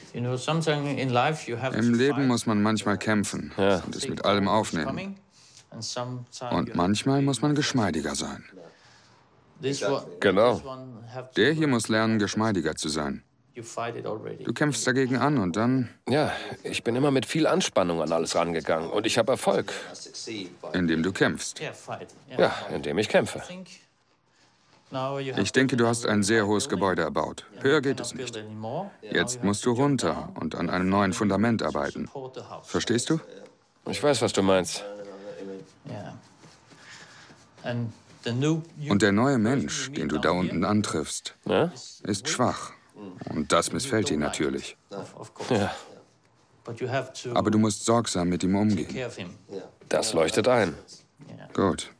Im Leben muss man manchmal kämpfen und es mit allem aufnehmen. Und manchmal muss man geschmeidiger sein. Genau. Der hier muss lernen, geschmeidiger zu sein. Du kämpfst dagegen an und dann... Ja, ich bin immer mit viel Anspannung an alles rangegangen und ich habe Erfolg. Indem du kämpfst. Ja, indem ich kämpfe. Ich denke, du hast ein sehr hohes Gebäude erbaut. Höher geht es nicht. Jetzt musst du runter und an einem neuen Fundament arbeiten. Verstehst du? Ich weiß, was du meinst. Und der neue Mensch, den du da unten antriffst, Ja? ist schwach. Und das missfällt dir natürlich. Ja, Aber du musst sorgsam mit ihm umgehen. das leuchtet ein. Gut.